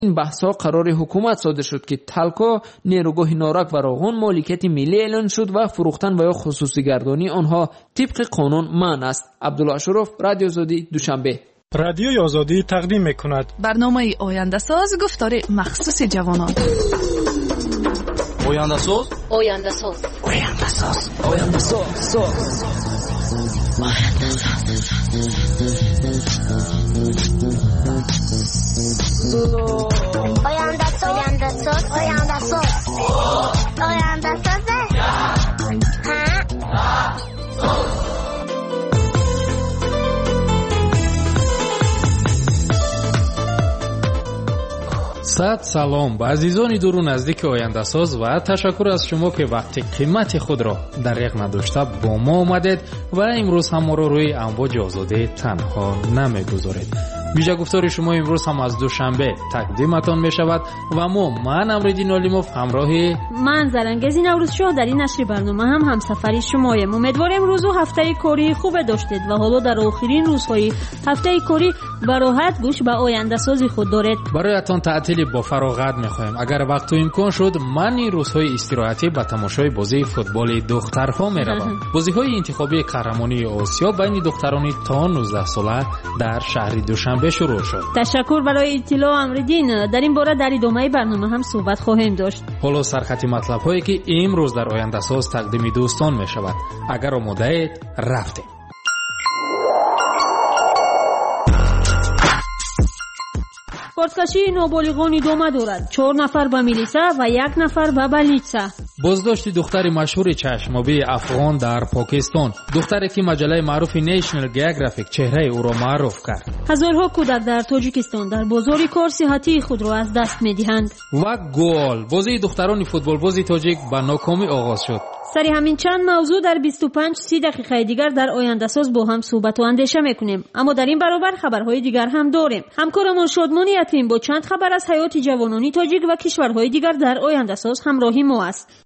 این بحث‌ها قرار حکومت صادر شد که تلکا نیروگاه نارک و راغون مالکیت ملی اعلان شد و فروختن و یا خصوصی گردانی آنها طبق قانون منع است. عبدالله اشرف، رادیو آزادی، دوشنبه. رادیو آزادی تقدیم می‌کند برنامه آینده ساز، گفتار مخصوص جوانان. آینده ساز، آینده ساز، آینده ساز، آینده ساز. صد سلام به عزیزان دور و نزدیک آینده ساز و تشکر از شما که وقت قیمت خود را دریغ نداشته با ما آمدید و امروز هم ما را روی امواج آزاده تنها نمیگذارید. ویژه گفتار شما امروز هم از دوشنبه تقدیمتان می شود و من امردین علیموف همراه من زرنگز نوروز شاه در این نشر برنامه هم همسفری شمایم. امیدوارم روز و هفته کاری خوب داشتید و حالا در آخرین روزهای هفته کاری به راحت گوش به آینده سازی خود دارید. برایتان تعطیلی با فراغت می‌خوایم. اگر وقت و امکان شد من این روزهای استراحتی به تماشای بازی فوتبال دخترها می‌روم. بازی‌های انتخابی قهرمانی آسیا بین دختران تا 19 ساله در شهر دوشنبه شروع شد. تشکر برای اطلاع امردین. در این باره در ادامه برنامه هم صحبت خواهیم داشت. حالا سرخط مطلب‌هایی که امروز در آینده ساز تقدیم دوستان می‌شود. اگر آماده اید رفتیم. بازکشی نابالغان ادامه دارد. 4 نفر به میلیسا و 1 نفر به بلیتسا. بازداشت دختر مشهور چشمابی افغان در پاکستان. دختری که مجله معروف نیشنل جیوگرافیک چهره او را معروف کرد. هزارها کودک در تاجیکستان در بازار کار صحتی خود را از دست می‌دهند. و گل بازی دختران فوتبال بازی تاجیک به ناکامی آغاز شد. سری همین چند موضوع در 25-30 دقیقه دیگر در آینده ساز با هم صحبت و اندیشه میکنیم. اما در این برابر خبرهای دیگر هم داریم. همکارمان شادمان یتیم با چند خبر از حیات جوانانی تاجیک و کشورهای دیگر در آینده ساز همراهی ما است.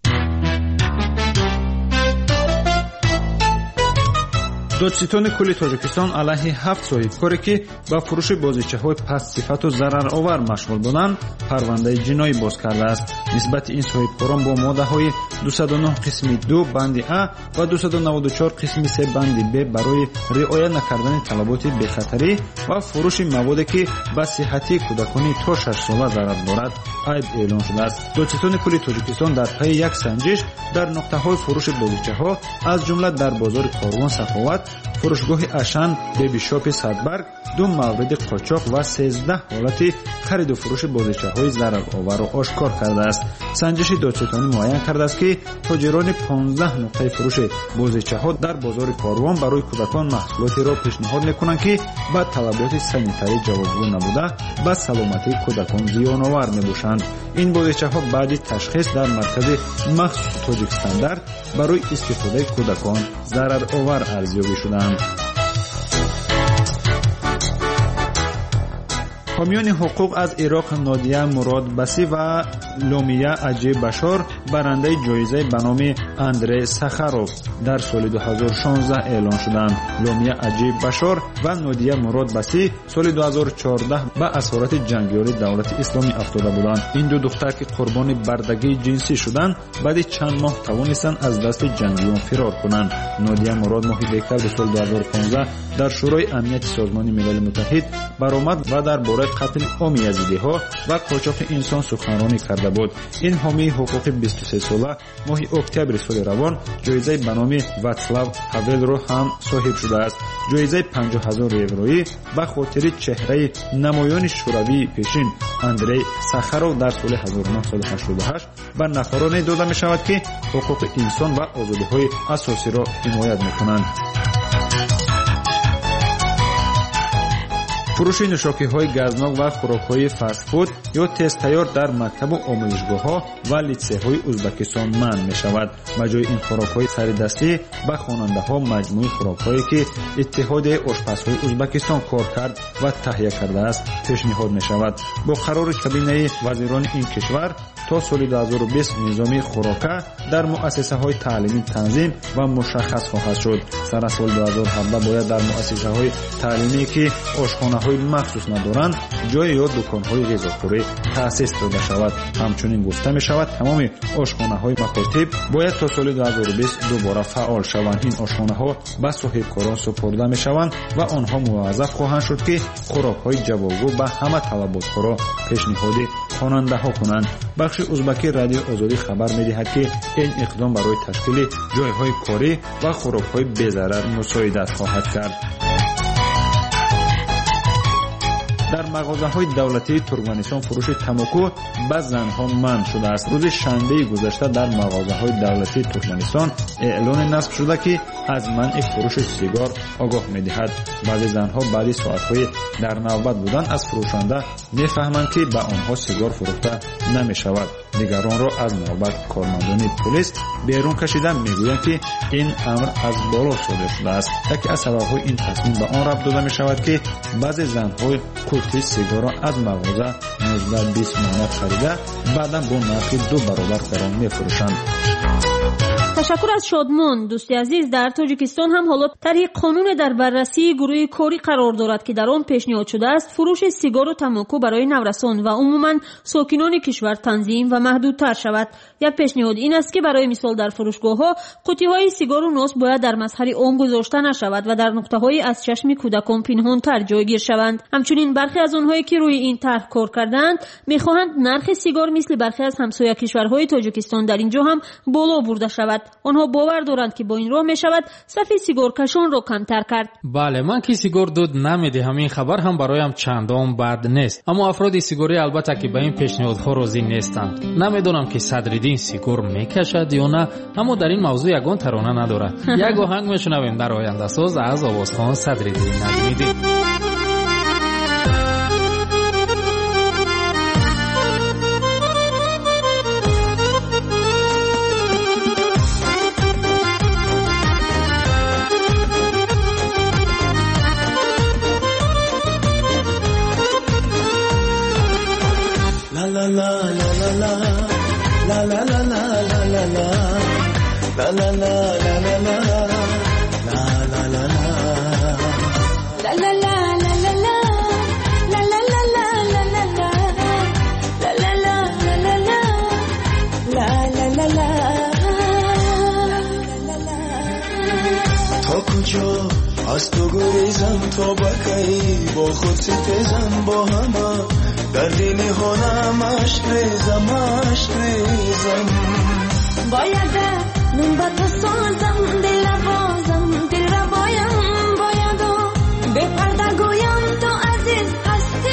دادستان کل تاجیکستان علیه 7 صاحب کاری که با فروش بازیچه‌های پست صفت و ضررآور مشغول بودند پرونده جنایی باز کرده است. نسبت این صاحبکاران با ماده‌های 209 قسم 2 بند ا و 294 قسم 3 بند ب برای رعایت نکردن طلبات بخطری و فروش موادی که به صحت کودکان تا 6 ساله ضرر دارد عیب اعلام شده است. دادستان کل تاجیکستان در پی یک سنجش در نقطه‌های فروش بازیچه‌ها از جمله در بازار کاروان سخاوت، فروشگاه اشن، بیبی شاپ صدبرگ 2 مورد قاچاق و 13 حالت خرید و فروش بازیچه‌های ضررآور را آشکار کرده است. سنجش دادستانی معین کرده است که تاجران 15 نقطه فروش بازیچه‌ها در بازار کاروان برای کودکان محصولاتی را پیشنهاد می‌کنند که با طلبات سانیتاری جوابگو نبوده به سلامتی کودکان زیان‌آور می‌باشند. این بازیچه‌ها بعد تشخیص در مرکز مخصوص تاجیکستان برای استفاده کودکان ضررآور ارزیابی شدند. حامیان حقوق از عراق نادیه مراد بسی و لومیا عجیب بشار برنده جایزه به نام اندری سخروف در سال 2016 اعلان شدند. لومیا عجیب بشار و نادیه مراد بسی سال 2014 به اسارت جنگیان دولت اسلامی افتاده بودند. این دو دختر که قربان بردگی جنسی شدند بعد چند ماه توانستند از دست جنگیان فرار کنند. نادیه مراد ماه دکتر سال 2015 در شورای امنیت سازمان ملل متحد برآمد و درباره قتل عام یزیدی‌ها و قاچاق انسان سخنرانی کرده بود. این حامی حقوق 23 ساله ماه اکتبر سال روان جایزه به نام واتسلاو هاول را هم صاحب شده است. جایزه 50,000 یورویی به خاطر چهره نمایان شوروی پیشین اندری سخروف در سال 1988 به نفرانی داده می شود که حقوق انسان و آزادی‌های اساسی را حمایت می‌کنند. فروش نوشاکی‌های گازناک و خوراک‌های فست فود یا تست تیار در مکتب و آموزشگاه‌ها و لیسه‌های ازبکستان منع می‌شود. به جای این خوراک‌های سردستی به خواننده‌ها مجموعه خوراک‌هایی که اتحاد آشپزهای ازبکستان کار کرد و تهیه کرده است پیشنهاد می‌شود. با قرار کابینه وزیران این کشور تا سال 2020 نظام خوراک در مؤسسه‌های تعلیمی تنظیم و مشخص خواهد شد. سر سال 2017 باید در مؤسسه‌های تعلیمی که آشخانه اشخонه‌های مخصوص ندارند جای یا دکان‌های غذاخوری تأسیس داده شود. همچنین گفته می‌شود تمام آشخانه‌های مکاتب باید تا سال 2020 دوباره فعال شوند. این آشخانه‌ها به صاحبکاران سپرده می‌شوند و آنها موظف خواهند شد که خوراک‌های جوابگو به همه طلبات‌ها را پیشنهاد خواننده‌ها کنند. بخش ازبکی رادیو آزادی خبر می‌دهد که این اقدام برای تشکیل جای‌های کاری و خوراک‌های بی‌ضرر مساعدت خواهد کرد. در مغازه‌های دولتی ترکمنستان فروش تماکو به زنها منع شده است. روز شنبه گذشته در مغازه‌های دولتی ترکمنستان اعلان نصب شده که از منع فروش سیگار آگاه می‌دهد. بعضی زنها بعد ساعت‌های در نوبت بودن از فروشنده می‌فهمند که به آنها سیگار فروخته نمی‌شود. دیگران را از نوبت کارمندان پلیس بیرون کشیده می‌گویند که این امر از بالا صادر شده است. یکی از سبب‌های این تصمیم به آن ربط داده می‌شود که بعضی زن‌ها کوتی سیگار را از مغازه 19-20 مانات خریده بعدا با نرخ 2 برابر در آن می‌فروشند. تشکر از شادمان. دوستی عزیز، در تاجیکستان هم حالا طرح قانون در بررسی گروه کاری قرار دارد که در آن پیشنهاد شده است فروش سیگار و تماکو برای نورسان و عموما ساکنان کشور تنظیم و محدودتر شود. یک پیشنهاد این است که برای مثال در فروشگاه‌ها قوطی‌های سیگار و نوس باید در مظهر عام گذاشته نشود و در نقطه‌های از چشم کودکان پنهان‌تر جایگیر شوند. همچنین برخی از آنهایی که روی این طرح کار کردند می‌خواهند نرخ سیگار مثل برخی از همسایه کشورهای تاجیکستان در اینجا هم بالا برده شود. آنها باور دارند که با این راه می شود صف سیگارکشان را کمتر کرد. بله، من که سیگار دود نمیدهم، این خبر هم برایم چندان بد نیست، اما افراد سیگاری البته که به این پیشنهادها راضی نیستند. نمیدونم که صدرالدین سیگار میکشد یا نه، اما در این موضوع یگان ترانه ندارد. یک آهنگ میشنویم در آینده ساز از آوازخوان صدرالدین نجمیدی. La la la la la la la la la la la la la la la la la la تا کجا از تو گریزم تا بکی با خود ستیزم با همه در دل هنم عشق ریزم باید نون با تو سازم دل بازم دل را باید و به پرده گویم تو عزیز هستی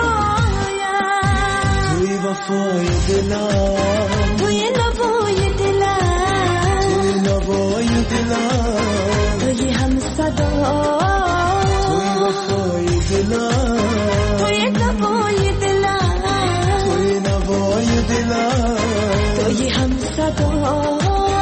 برایم توی وفای دلم توی نوای دلم توی نوای دلم توی هم صدا توی وفای دلم توی نوای دلم توی نوای دلم توی هم صدا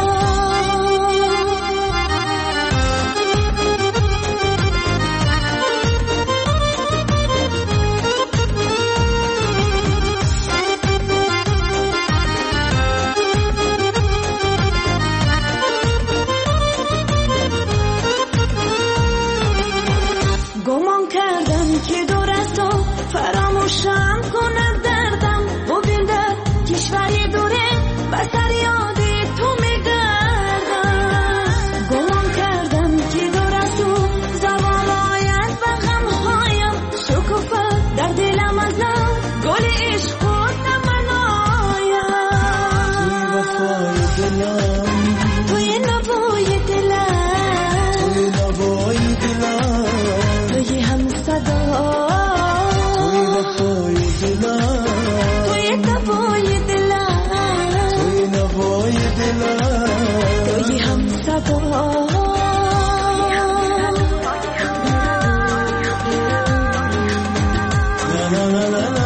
گمان کردم که دور از تو فراموشم کند دردم ببین در کشوری دوره بسر یاد تو میگردم گمان کردم که دور از تو زبان آید و غمهایم شکوفه در دلم ازم گل عشق و نمن آید توی وفای دلم توی نوای دلم توی نوای دلم توی هم صدا توی وفای دلم توی نوای دلم توی نوای دلم توی هم صدا لا لا لا لا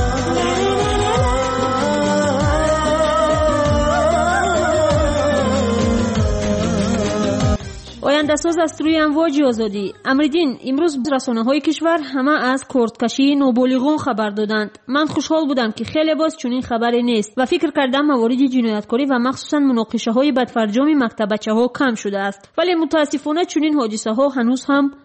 آینده ساز است روی امواج آزادی. امریدین، امروز رسانه‌های کشور همه از کردکشی نوبالغان خبر دادند. من خوشحال بودم که خیلی باز چنین خبری نیست و فکر کردم موارد جنایتکاری و مخصوصا مناقشه‌های بدفرجام مکتب بچه‌ها کم شده است. ولی متاسفانه چنین حادثه‌ها هنوز هم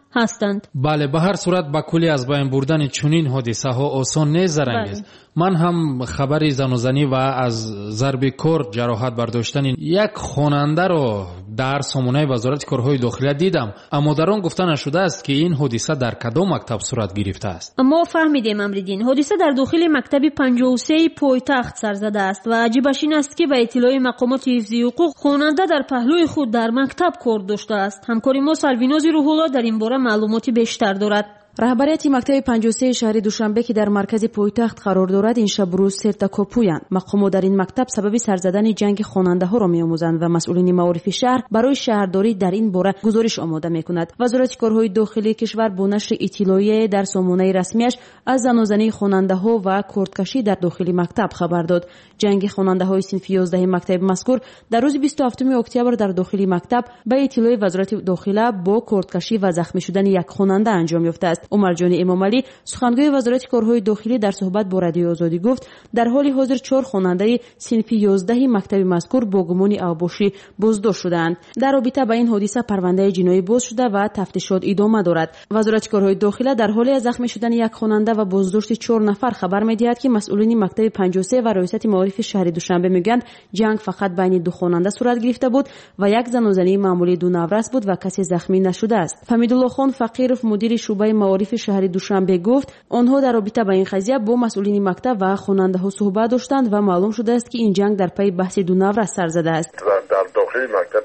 هستند. بله، به هر صورت با کلی از بین بردن چنین حادثه ها آسان نیست زرنگیز. من هم خبری زن و زنی و از ضرب کرد جراحت برداشتن یک خواننده رو در سامانه وزارت کارهای داخلی دیدم، اما در آن گفته نشده است که این حادثه در کدام مکتب صورت گرفته است. ما فهمیدیم امریدین حادثه در داخل مکتب 53 پایتخت سر زده است و عجیبش این است که به اطلاع مقامات حفظی حقوق خواننده در پهلوی خود در مکتب کار داشته است. همکاری ما سلویناز روح‌الله در این باره معلوماتی بیشتر دارد. رهبریت مکتب 53 شهر دوشنبه که در مرکز پایتخت قرار دارد این شب روز سرتکوپویند. مقامات در این مکتب سبب سر زدن جنگ خواننده ها را می‌آموزند و مسئولین معارف شهر برای شهرداری در این باره گزارش آماده می‌کند. وزارت کارهای داخلی کشور با نشر اطلاعیه در سامانه رسمیش از زن و زنی خواننده ها و کردکشی در داخل مکتب خبر داد. جنگ خواننده های صنف 11 مکتب مذکور در روز 27 اکتبر در داخل مکتب به اطلاع وزارت داخله با کردکشی و زخمی شدن یک خواننده انجام یافته است. عمر جان امامعلی سخنگوی وزارت کارهای داخلی در صحبت با رادیو آزادی گفت در حال حاضر 4 خواننده صنف 11 مکتب مذکور با گمان اوباشی بازداشت شدند. در رابطه با این حادثه پرونده جنایی باز شده و تفتیشات ادامه دارد. وزارت کارهای داخلی در حال زخمی شدن یک خواننده و بازداشت 4 نفر خبر می‌دهد که مسئولین مکتب 53 و رئیست معارف شهر دوشنبه میگویند جنگ فقط بین 2 خواننده صورت گرفته بود و یک زن و زنی معمولی 2 نورس بود و کسی زخمی نشده است. فهمیدالله خان فقیرов مدیر شعبه معارف شهر دوشنبه گفت آنها در رابطه با این قضیه با مسئولین مکتب و خواننده ها صحبت داشتند و معلوم شده است که این جنگ در پی بحث 2 نورس سر زده است. در داخل مکتب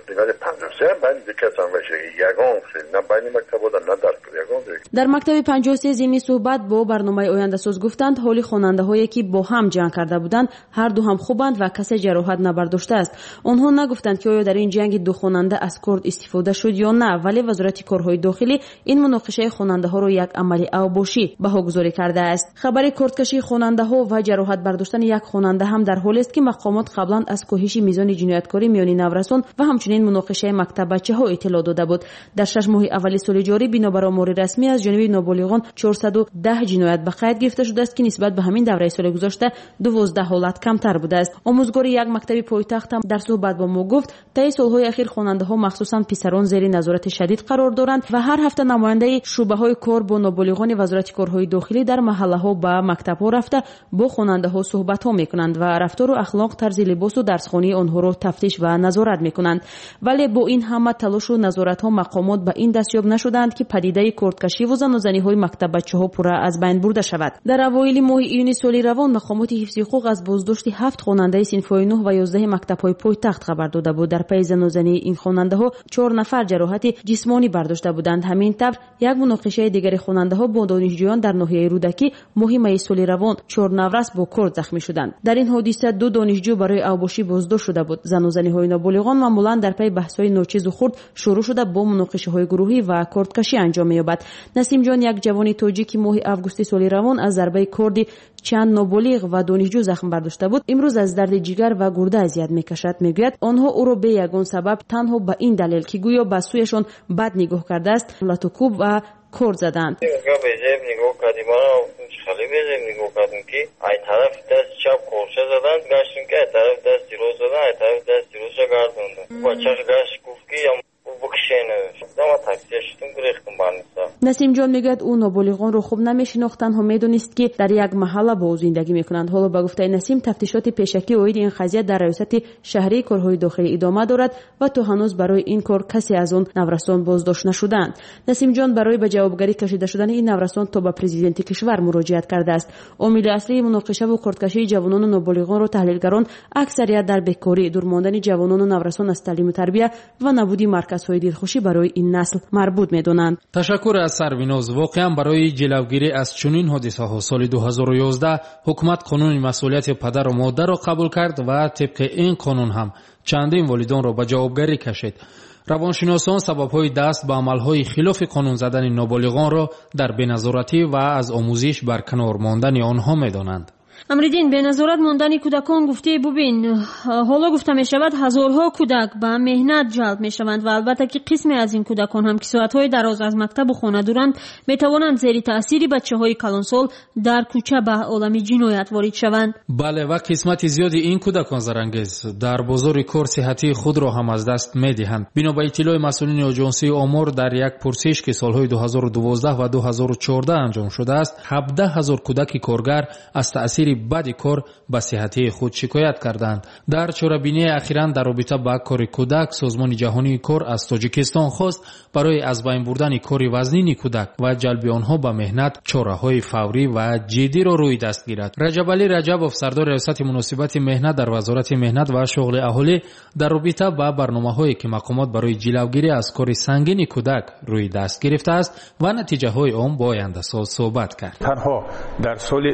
53 بین دکتر میشه یگان نه بین مکتب بود نه در یگان. در مکتب 53 زمین صحبت با برنامه آینده ساز گفتند حالی خواننده هایی که با هم جنگ کرده بودند هر دو هم خوبند و کسی جراحت نبرداشته است. آنها نگفتند که آیا در این جنگ 2 خواننده از کرد استفاده شد یا نه، ولی وزارت کارهای داخلی این مناقشه خواننده ها را یک عمل اوباشی بهاگذاری کرده است. خبر کردکشی خواننده ها و جراحت برداشتن یک خواننده هم در حالی است که مقامات قبلا از کاهش میزان جنایتکاری میان نورسان و همچنین مناقشه مکتب بچه‌ها اطلاع داده بود. در 6 ماه اول سال جاری بنابر آمار رسمی از جانب نابالغان 410 جنایت به قید گرفته شده است که نسبت به همین دوره سال گذشته 12 حالت کمتر بوده است. آموزگار یک مکتب پایتخت هم در صحبت با ما گفت طی سالهای اخیر خواننده ها مخصوصا پسران زیر نظارت شدید قرار دارند و هر هفته نماینده شعبه های کار با نابالغان وزارت کارهای داخلی در محله ها و مکتب ها رفته با خواننده ها صحبت ها میکنند و رفتار و اخلاق، طرز لباس و درسخوانی آنها را تفتیش و نظارت میکنند. ولی با این همه تلاش و نظارت ها مقامات به این دستیاب نشدند که پدیده کردکشی و زن و زنی های مکتب بچه ها پورا از بین برده شود. در اوایل ماه ایون سال روان مقامات حفظی حقوق از بازداشت 7 خواننده صنف 9 و 11 مکتب های پایتخت خبر داده بود. در پی زن و زنی این خواننده ها 4 نفر جراحت جسمانی برداشته بودند. همین طور یک مناقشه دیگر خواننده ها با دانشجویان در ناحیه رودکی ماه می سال روان 4 نورس با کرد زخمی شدند. در این حادثه 2 دانشجو برای اوباشی بازداشت شده بود. زن و زنی های نابالغان معمولا در پی بحث های ناچیز و خرد شروع شده با مناقشه های گروهی و کردکشی انجام می‌یابد. نسیم جان یک جوان تاجیک ماه آگوست سال روان از ضربه کردی چند نابالغ و دانشجو زخم برداشته بود. امروز از درد جگر و گرده اذیت میکشد. میگوید آنها او را به یگان سبب تنها به این دلیل که گویا به سویشان بد نگاه کرده است لاتوکوب و کرد زدند. نگاه کردیم خیلی بیزیم نگاه کردیم که ای طرف دست چپ کورشه زدند گشتیم که ای طرف دست دیروز زدن ای طرف دست دیروز را گردوندن بچه گشت گفت که نسیم جان میگوید او نابالغان رو خوب نمیشناخت، تنها میدونست که در یک محله با او زندگی میکنند. حالا با گفته نسیم تفتیشات پیشکی اوید این قضیه در ریاست شهری کارهای داخلی ادامه دارد و تا هنوز برای این کار کسی از اون نورسان بازداشت نشدند. نسیم جان برای به جوابگری کشیده شدن این نورسان تا به پرزیدنت کشور مراجعت کرده است. عامل اصلی مناقشه و کردکشی جوانان و نابالغان را تحلیلگران اکثریت در بیکاری، دور ماندن جوانان و نورسان از تعلیم و تربیت و نبودی مرکزهای دلخوشی برای این نسل مربوط میدونند. تشکر از سرویناز. واقعا برای جلوگیری از چنین حادثه ها سال 2011 حکومت قانون مسئولیت پدر و مادر را قبول کرد و طبق این قانون هم چندین والدان را به جوابگری کشید. روانشناسان سبب‌های دست به عمل‌های خلاف قانون زدن نابالغان را در بی‌نظارتی و از آموزش برکنار ماندن آنها می‌دانند. амридин беназорат мондани кӯдакон гуфтӣ бубин ҳоло гуфта мешавад ҳазорҳо кӯдак ба меҳнат ҷалб мешаванд ва албатта ки қисме аз ин кӯдакон ҳам ки соатҳои дароз аз мактабу хона дуранд метавонанд зери таъсири бачаҳои калонсол дар кӯча ба олами ҷиноят ворид шаванд. бале ва қисмати зиёди ин кӯдакон зарангез дар бозори кор сиҳатии худро ҳам аз даст медиҳанд. бино ба иттилои масъулини оҷонсии омор дар як пурсиш ки солҳои 2012 ва 2014 анҷом шудааст 17 000 кӯдаки коргар аз таъсири бади кор ба сиҳатии худ шикоят карданд. дар чорабинии ахиран дар робита ба кори кӯдак созмони ҷаҳонии кор аз тоҷикистон хост барои аз байн бурдани кори вазнини кӯдак ва ҷалби онҳо ба меҳнат чораҳои фаврӣ ва ҷиддиро рӯй даст гирад. раҷабалӣ раҷабов сардори риёсати муносибати меҳнат дар вазорати меҳнат ва шуғли аҳолӣ дар робита ба барномаҳое ки мақомот барои ҷилавгирӣ аз кори сангини кӯдак рӯй даст гирифтааст ва натиҷаҳои он бо ояндасоз суҳбат кард. танҳо дар соли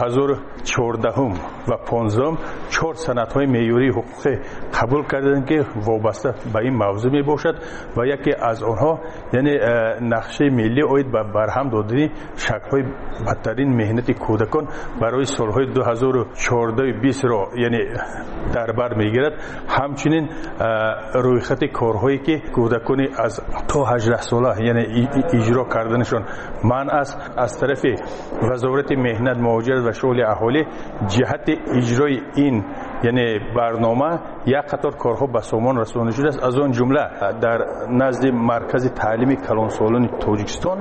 2014 ва 15 4 санадҳои меъёрии ҳуқуқӣ қабул карданд ки вобаста ба ин мавзӯъ мебошад ва яке аз онҳо яъне нақшаи миллӣ оид ба барҳам додани шаклҳои бадтарин меҳнати кӯдакон барои солҳои 2014-20ро яъне дар бар мегирад. ҳамчунин рӯйхати корҳое ки кӯдакони аз то 18 сола яъне иҷро карданашон манъ аст аз тарафи вазорати меҳнат муҳоҷират ва шуғли аҳолӣ ҷиҳати иҷрои ин яъне барнома як қатор корҳо ба сомон расонида шудааст. аз он ҷумла дар назди маркази таълими калонсолони тоҷикистон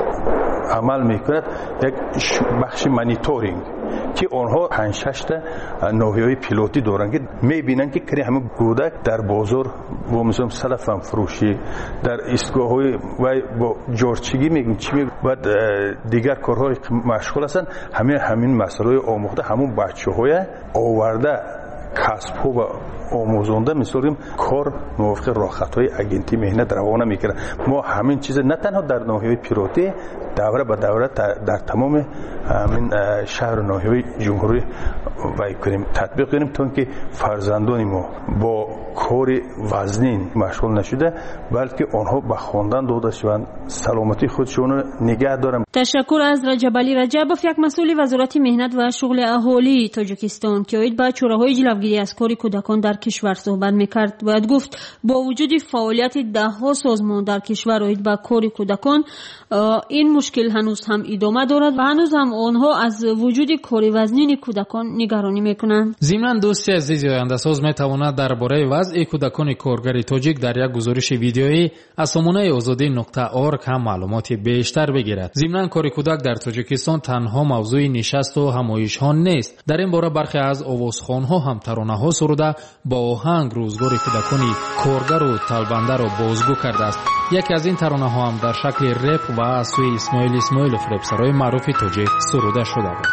амал мекунад як бахши мониторинг ки онҳо 5-6 та ноҳияҳои пилотӣ доранд ки мебинанд ки кани ҳама кӯдак дар бозор бо мисол салафам фурӯшӣ дар истгоҳҳои вай бо ҷорчигӣ мегӯем чӣ баъд дигар корҳои машғул ҳастанд. ҳамин масъалаҳои омӯхта ҳамон бачаҳоя оварда касбҳо ва омӯзонда мисол кор мувофиқи роҳхатҳои агентии меҳнат равона мекарданд. мо ҳамин чиза на танҳо дар ноҳияҳои пилотӣ давра ба давра дар тамоми ҳамин шаҳру ноҳияҳои ҷумҳурӣ вай кунем татбиқ кунем то ки фарзандони мо бо кори вазнин машғул нашуда балки онҳо ба хондан дода шаванд саломатии худшонро нигоҳ доранд. ташаккур аз раҷабалӣ раҷабов як масъули вазорати меҳнат ва шуғли аҳолии тоҷикистон ки оид ба чораҳои ҷилавгирӣ аз кори кӯдакон дар кишвар суҳбат мекард бояд гуфт бо вуҷуди фаъолияти даҳҳо созмон дар кишвар оид ба кори кӯдакон ин мушкил ҳанӯз ҳам идома дорад ва ҳанӯз ҳам онҳо аз вуҷуди кори вазнини кӯдакон нигаронӣ мекунанд. зимнан дӯсти азизи ояндасоз метавонад дар бораи вазъи кӯдакони коргари тоҷик дар як гузориши видеоӣ аз сомонаи озодӣ.org ҳам маълумоти бештар бигирад. зимнан кори кӯдак дар тоҷикистон танҳо мавзӯи нишасту ҳамоишҳо нест. дар ин бора бархе аз овозхонҳо ҳам таронаҳо суруда ба оҳанг рӯзгори кӯдакони коргару талбандаро бозгӯ кардааст. яке аз ин таронаҳо ҳам дар шакли реп ва аз сӯи исмоил исмоилов репсарои маъруфи тоҷик суруда шуда буд.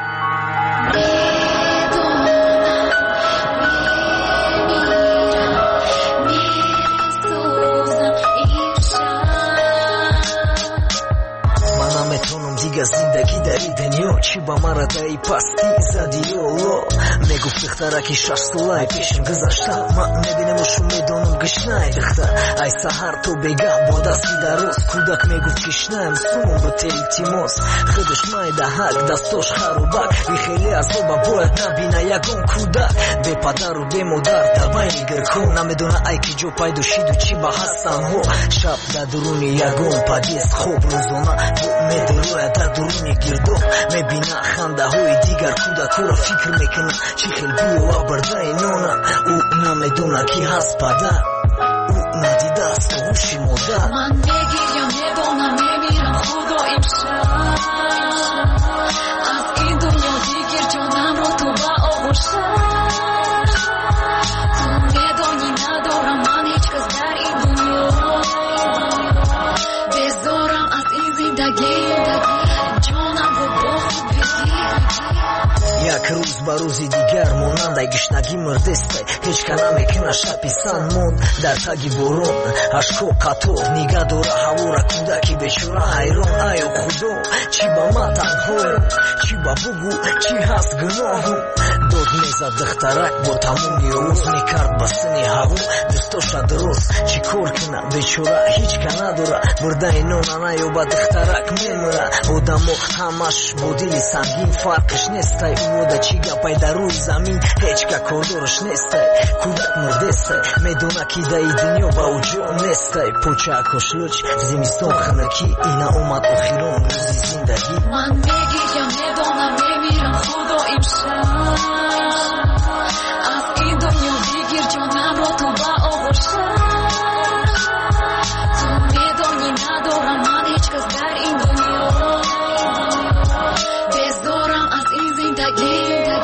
зиндагӣ дар ин дунё чӣ ба мара даи пастӣ зади ёло мегуфт духтараки 6 солаи пешин гузашта ман мебинамушу медонам гишнаи духтар ай саҳар то бегаҳ бо дасти дароз кӯдак мегуфт гишнаям сумон бо телтимос худаш майдаҳак дастош харубак бихели азоба бояд набина ягон кӯдак бепадару бемодар дар байни гиркон намедона ай ки ҷо пайдо шиду чӣ ба ҳастанҳо шаб дар дуруни ягон падист хоб рӯзона бо медорояд дар дуруни гирдон мебина хандаҳои дигар кӯдакҳоро фикр мекунад чӣ хел бӯ авардаи нонам ӯ намедона ки ҳаст падар ӯ надидааст ҳуши модар ман мегирям медонам мемирам худо имшаб аз ин дунё дигир ҷонамро ту ба обошад ту медонӣ надорам ман ҳеҷ кас дар ин дунё безорам аз ин зиндагӣ ҷонамро бо худ бигир як рӯз ба рӯзи дигар монандаи гишнагӣ мурдестай ҳеҷ ка намекуна шаб сан монд дар таги борон ашко қатор нига дора ҳавора кӯдаки бечора ҳайрон аю худо чӣ ба ма танҳоё чӣ ба бугу чӣ ҳаст гуноҳу дод мезад духтарак бо тамоми овоз мекард ба сини ҳаво дӯстоша дуроз чӣ кор куна бечора ҳеҷ ка надора бурдаи нона наёба духтарак мемура одамо ҳамаш бо дили сангин фарқиш нестай умода чӣ гапай дар рӯи замин ҳеҷ ка кордораш нестай кӯдак мурдестай медона ки даи дунё ба уҷо нестай почаакошлуч зимистон ханакӣ ина омад охирон рӯзи зиндагӣ ман мегиям медонам мемирам худо имшаб аз ин дунё бигир ҷонамро ту ба оғошад ту медонӣ надорам ман ҳеҷ кас дар ин дунё бездорам аз ин зиндагӣ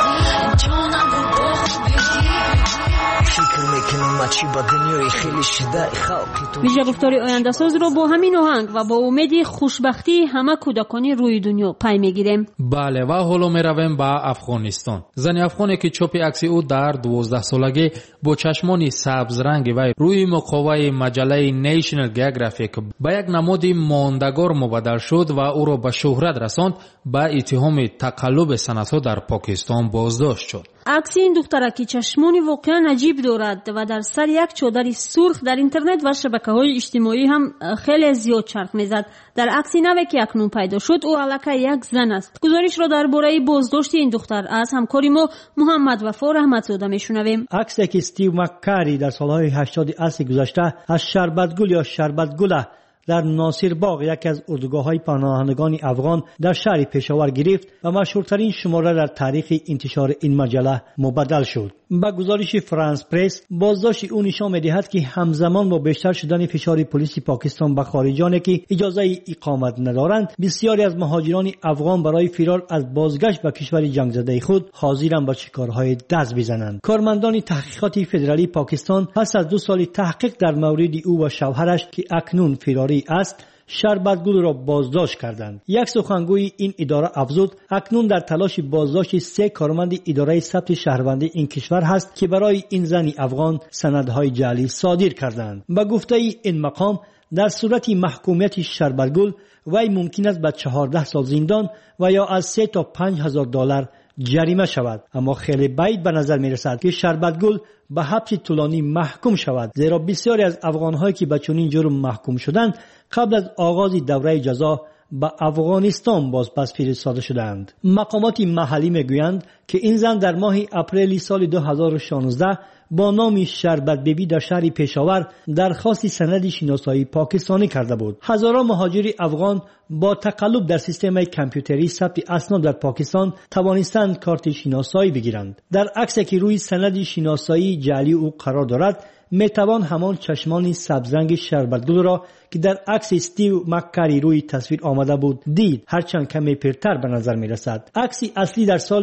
ҷонамро бо худ бигир фикр мекунам чӣ ба дунёи хеле шидаи халқи ту виҷа гуфтори ояндасозро бо ҳамин оҳанг ва бо умеди хушбахтии ҳама кӯдакони рӯи дунё пай мегирем. бале ва ҳоло меравем ба афғонистон. зани афғоне ки чопи акси ӯ дар 12-солагӣ бо чашмони сабзранги вай рӯи муқоваи маҷалаи National Geographic ба як намуди мондагор мубаддал шуд ва ӯро ба шӯҳрат расонд, ба иттиҳоми тақаллуби санадҳо дар Покистон боздошт шуд. акси ин духтараки чашмони воқеан аҷиб дорад ва дар сар як чодари сурх дар интернет ва шабакаҳои иҷтимоӣ ҳам хеле зиёд чарх мезад. дар акси наве ки акнун пайдо шуд ӯ аллакай як зан аст. гузоришро дар бораи боздошти ин духтар аз ҳамкори мо муҳаммад вафо раҳматзода мешунавем. аксе ки Стив Маккари дар солҳои 80 асри гузашта аз шарбатгул ё шарбатгула در ناصرباغ یکی از اردوگاه‌های پناهندگان افغان در شهر پشاور گرفت و مشهورترین شماره در تاریخ انتشار این مجله مبدل شد. با گزارش فرانس پرس بازداشت او نشان می‌دهد که همزمان با بیشتر شدن فشار پلیس پاکستان به خارجانی که اجازه اقامت ندارند، بسیاری از مهاجران افغان برای فرار از بازگشت به کشور جنگ زده خود حاضرند به شکارهای دست بزنند. کارمندان تحقیقات فدرالی پاکستان پس از 2 سال تحقیق در مورد او و شوهرش که اکنون فراری است شربتگول را بازداشت کردند. یک سخنگوی این اداره افزود اکنون در تلاش بازداشت 3 کارمند اداره ثبت شهروندی این کشور هست که برای این زن افغان سندهای جعلی صادر کردند. با گفته این مقام در صورت محکومیت شربتگول وی ممکن است به 14 سال زندان و یا از 3 تا 5,000 دلار جریمه شود. اما خیلی بعید به نظر می رسد که شربتگول به حبس طولانی محکوم شود، زیرا بسیاری از افغان‌هایی که به چنین جرم محکوم شدند قبل از آغاز دوره جزا به افغانستان بازپس فرستاده شدند. مقامات محلی میگویند که این زن در ماه اپریل سال 2016 با نام شربت بیبی در شهر پشاور درخواست سند شناسایی پاکستانی کرده بود. هزاران مهاجر افغان با تقلب در سیستم کامپیوتری ثبت اسناد در پاکستان توانستند کارت شناسایی بگیرند. در عکسی که روی سند شناسایی جعلی او قرار دارد میتوان همان چشمان سبزرنگ شربتگول را که در عکس استیو مکاری روی تصویر آمده بود دید، هرچند کمی پیرتر به نظر می رسد. عکس اصلی در سال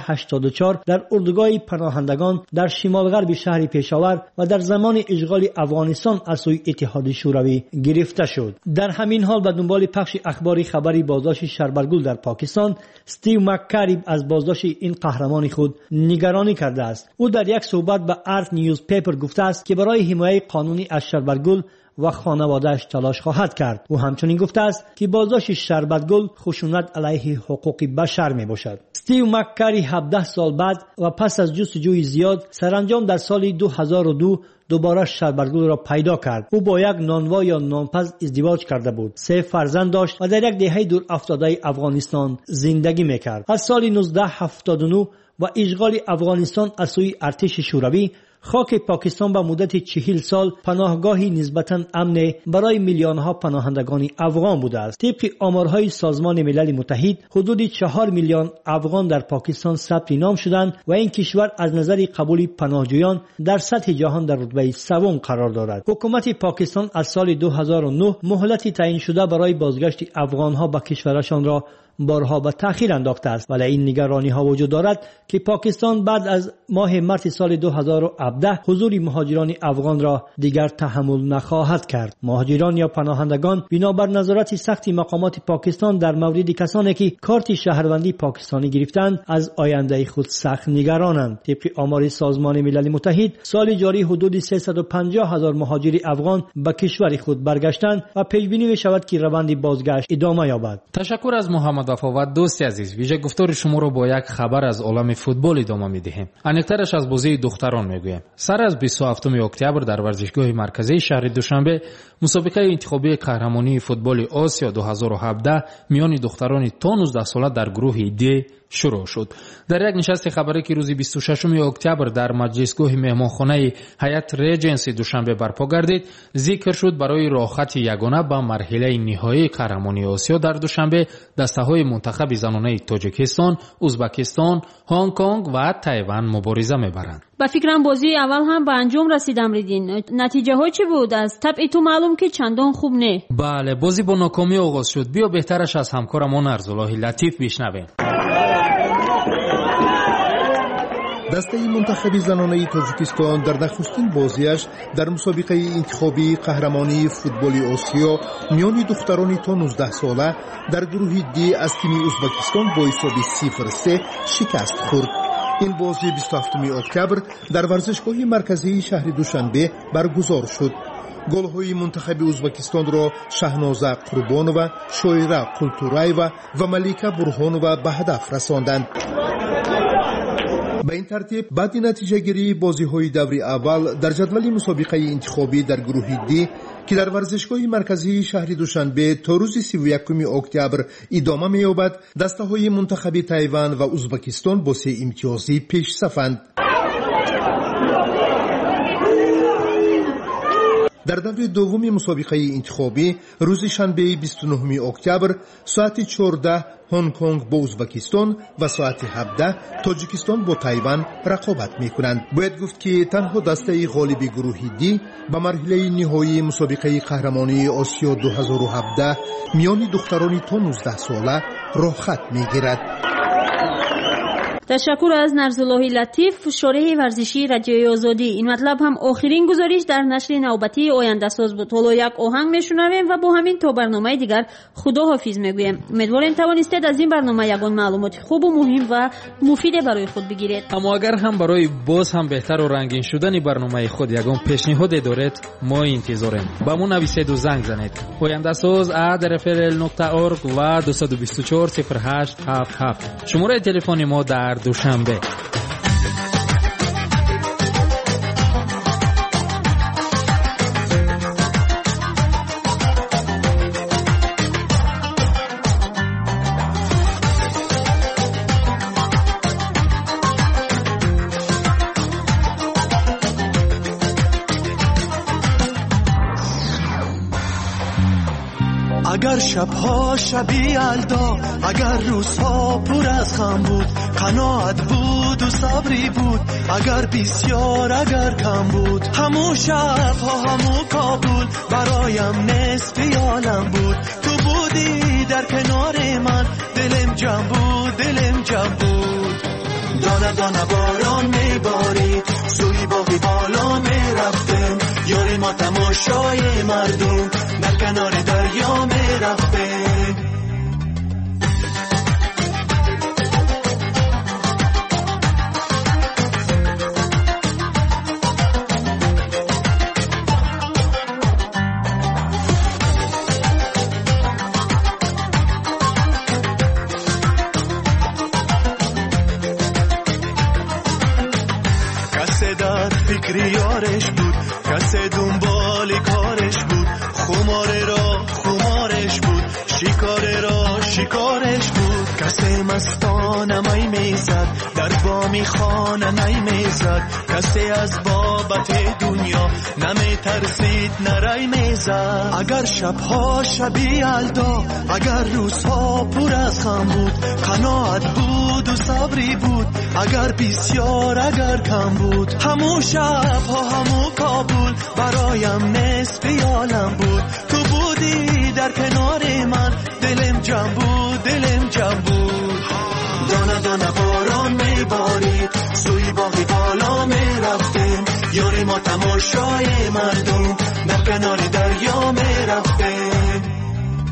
1984 در اردوگاه پناهندگان در شمال غرب شهر پشاور و در زمان اشغال افغانستان از سوی اتحاد شوروی گرفته شد. در همین حال به دنبال پخش اخباری خبری بازداشت شربتگول در پاکستان، استیو مکاری از بازداشت این قهرمان خود نگرانی کرده است. او در یک صحبت به ارت نیوز پیپر گفته است که برای حمایت قانونی از شربتگول و خانواده‌اش تلاش خواهد کرد. او همچنین گفته است که بازداشت شربتگول خشونت علیه حقوق بشر می باشد. استیو مکاری 17 سال بعد و پس از جستجوی زیاد سرانجام در سال 2002 دوباره شربتگول را پیدا کرد. او با یک نانوا یا نانپز ازدواج کرده بود. 3 فرزند داشت و در یک دهه دور افتاده افغانستان زندگی میکرد. از سال 1979 و اشغال افغانستان از سوی ارتش شوروی، خاک پاکستان به مدت 40 سال پناهگاهی نسبتاً امن برای میلیون‌ها پناهندگان افغان بوده است. طبق آمارهای سازمان ملل متحد، حدود 4 میلیون افغان در پاکستان ثبت نام شدند و این کشور از نظر قبول پناهجویان در سطح جهان در رتبه 3 قرار دارد. حکومت پاکستان از سال 2009 مهلت تعیین شده برای بازگشت افغان‌ها به کشورشان را بارها به تأخیر انداخته است، ولی این نگرانی ها وجود دارد که پاکستان بعد از ماه مارس سال 2017 حضور مهاجران افغان را دیگر تحمل نخواهد کرد. مهاجران یا پناهندگان بنابر نظارت سخت مقامات پاکستان در مورد کسانی که کارت شهروندی پاکستانی گرفتند از آینده خود سخت نگرانند. طبق آمار سازمان ملل متحد سال جاری حدود 350,000 مهاجر افغان به کشور خود برگشتند و پیش بینی می‌شود که روند بازگشت ادامه یابد. تشکر از محمد وفا و دوستی عزیز. ویژه گفتار شما را با یک خبر از عالم فوتبال ادامه می‌دهیم. انیق‌ترش از بازی دختران می‌گوییم. سر از 27 اکتبر در ورزشگاه مرکزی شهر دوشنبه مسابقه انتخابی قهرمانی فوتبال آسیا 2017 میان دختران تا 19 ساله در گروه دی شروع شد. در یک نشست خبری که روز 26 اکتبر در مجلسگاه مهمانخانه هیئت ریجنسی دوشنبه برپا گردید، ذکر شد برای راهخط یگانه به مرحله نهایی قهرمانی آسیا در دوشنبه دسته‌های منتخب زنانه تاجیکستان، ازبکستان، هنگ کنگ و تایوان مبارزه می‌برند. با فکرم بازی اول هم به انجام رسید امریدین. نتیجه ها چی بود؟ از طبع تو معلوم که چندان خوب نه. بله، بازی با ناکامی آغاز شد. بیا بهترش از همکارمان ارزالله لطیف بشنویم. دسته منتخب زنانه تاجیکستان در نخستین بازیش در مسابقه انتخابی قهرمانی فوتبال آسیا میان دختران تا 19 ساله در گروه دی از تیم ازبکستان با حساب 0-3 شکست خورد. این بازی 27 اکتبر در ورزشگاه مرکزی شهر دوشنبه برگزار شد. گل‌های منتخب ازبکستان را شهنازه قربانووا، شویره قلتورایووا و ملیکه برهانووا به هدف رساندند. به این ترتیب بعد نتیجه گیری بازی‌های دور اول در جدول مسابقه انتخابی در گروه دی که در ورزشگاه مرکزی شهر دوشنبه تا روز 31 اکتبر ادامه می‌یابد، دسته‌های منتخب تایوان و ازبکستان با 3 امتیازی پیش صفند. در دور دوم مسابقه انتخابی روز شنبه 29 اکتبر ساعت 14 هنگ کنگ با ازبکستان و ساعت 17 تاجیکستان با تایوان رقابت می‌کنند. باید گفت که تنها دسته غالب گروه دی به مرحله نهایی مسابقه قهرمانی آسیا 2017 میان دختران تا 19 ساله راه خط می‌گیرد. تشکر از نرزالله لطیف، شارح ورزشی رادیوی آزادی. این مطلب هم آخرین گزارش در نشر نوبتی آینده ساز بود. حالا یک آهنگ میشنویم و با همین تا برنامه دیگر خداحافظ میگویم. امیدواریم توانستید از این برنامه یگان معلومات خوب و مهم و مفید برای خود بگیرید. اما اگر هم برای باز هم بهتر و رنگین شدن برنامه خود یگان پیشنهاد دارید، ما انتظاریم. با ما نویسید و زنگ زنید. آینده ساز @rfl.org و 224 0877 شماره تلفن ما در دوشنبه. اگر شبها شبی الدا، اگر روزها پر از غم بود، قناعت بود و صبری بود، اگر بسیار اگر کم بود، همو شبها همو کابل برایم نصف عالم بود. تو بودی در کنار من، دلم جمع بود، دلم جمع بود. دانه دانه باران میبارید، سوی باقی بالا میرفتم، یاری ما تماشای مردم در کنار دریا میرفتم. کسی در فکر یارش بود، کسی دنبال کارش بود، خماره را خمارش بود، شکاره را شکارش بود. کسی مستانه می میزد، در بامی خانه نی میزد، کسی از بابت دنیا نمی ترسید نرای میزد. اگر شبها شبی الدا، اگر روزها پر از غم بود، قناعت بود و صبری بود، اگر بسیار اگر کم بود، همو شبها همو کابل برایم نصف عالم بود. تو بودی در کنار من، دلم جمع بود دلم جمع بود دانه دانه باران میبارید سوی باغی بالا میرفتیم یاری ما تماشای مردم در کنار دریا میرفتیم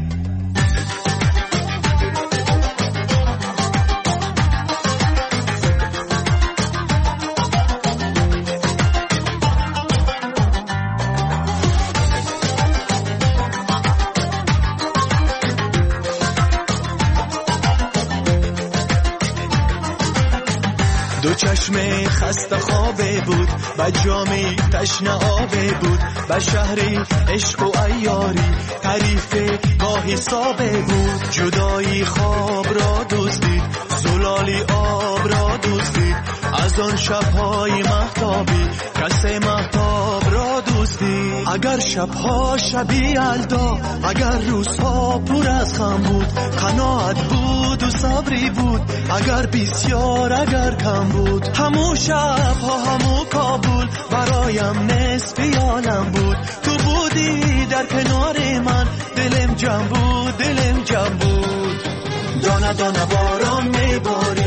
دو چشم خسته خوابه بود و جامی تشنه آبه بود و شهری عشق و عیاری تعریف با حسابه بود جدایی خواب را دزدید زلالی آب را دزدید از آن شبهای مهتابی کس مهتاب را دزدید اگر شبها شبی الدا اگر روزها پر از غم بود قناعت بود و صبری بود اگر بسیار اگر کم بود همو شبها همو کابل برایم نصف عالم بود تو بودی در کنار من دلم جمع بود دلم جمع بود دانه دانه باران میباری